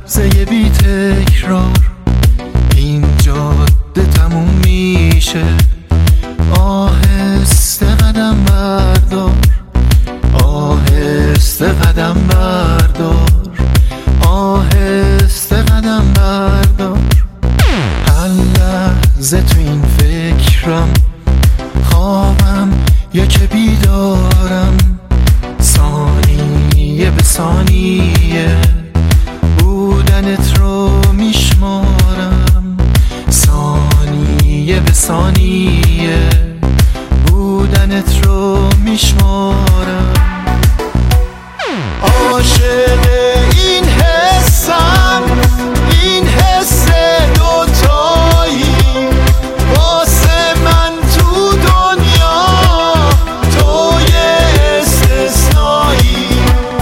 لحظه بی تکرار این جاده تموم میشه. آهسته قدم بردار، آهسته قدم بردار، آهسته قدم بردار. هر لحظه تو این فکرم، خوابم یا که بیدارم، ثانیه به ثانیه بودنت رو میشمارم، ثانیه به ثانیه بودنت رو میشمارم. عاشق این حسم، این حس دوتایی، واسه من تو دنیا توی استثنایی.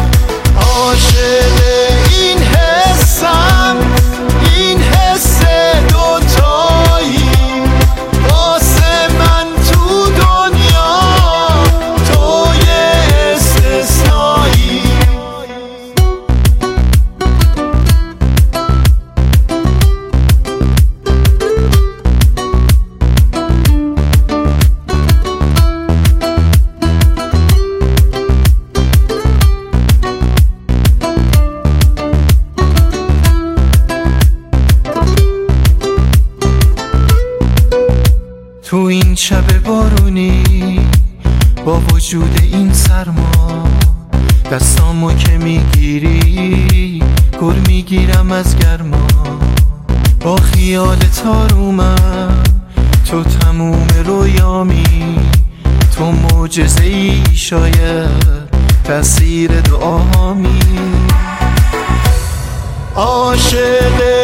عاشق این حسم، این حس دوتایی، واسه من تو دنیا توی استثنایی. تو این شب بارونی با وجود این سرما، دستامو که میگیری گر میگیرم از گرما. با خیالت آرومم، تو تموم رویامی، تو معجزه‌ای شاید تأثیر دعامی. عاشق